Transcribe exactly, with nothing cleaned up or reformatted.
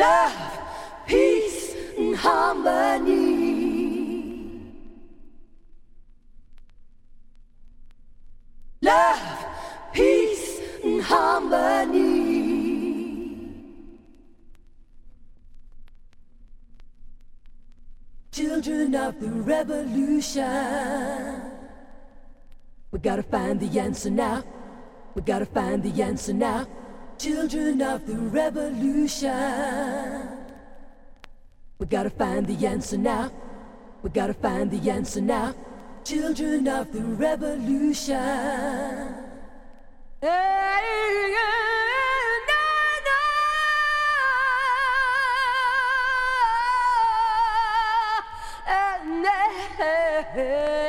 Love, peace, and harmony. Love, peace, and harmony. Children of the revolution, we gotta find the answer now. We gotta find the answer now. Children of the revolution, we gotta find the answer now. We gotta find the answer now. Children of the revolution. Hey, yeah, no, no. Hey, hey, hey.